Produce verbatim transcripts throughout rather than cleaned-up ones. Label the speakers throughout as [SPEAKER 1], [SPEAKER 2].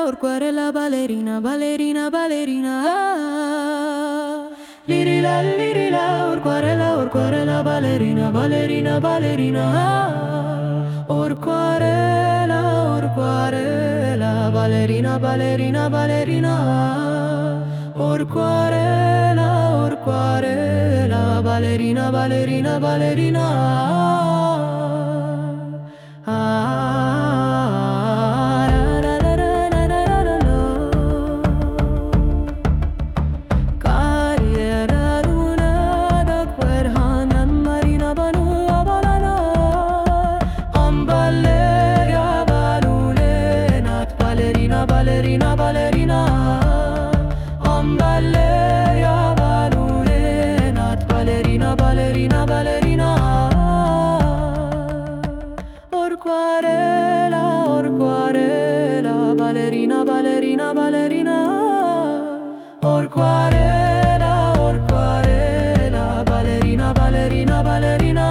[SPEAKER 1] orquarella, ballerina, ballerina, ballerina. Ah. Lirila, lirila, orquarella, orquarella, ballerina, ballerina, ballerina. Ah. Orquarella, orquarella, ballerina, ballerina, ballerina. Ah. Orquarella, orquarella, ballerina, ballerina, ballerina. Ah. Ah. La, la, la, la, la, la, la, la. Carriera luna da querhana marina banu abalala. Amballeria balulena, ballerina, ballerina, ballerina. Amballeria balulena, ballerina, ballerina, ballerina. Orquarella, orquarella, ballerina, ballerina, ballerina. Orquarella, orquarella, ballerina, ballerina, ballerina.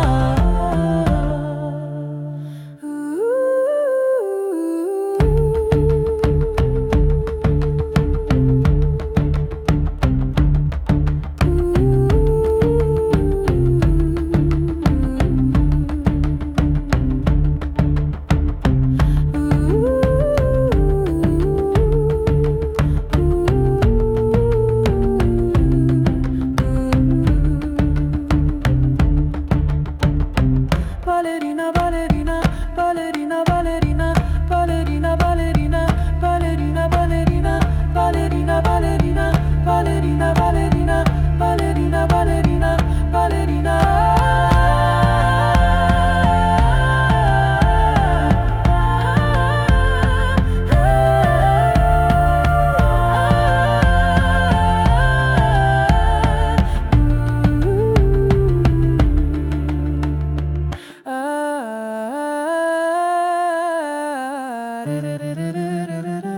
[SPEAKER 1] Ballerina, ballerina, ballerina, ballerina, ballerina, ballerina, ballerina, ballerina, ballerina, ballerina, ballerina, ballerina, ballerina, ballerina, ballerina. Ah,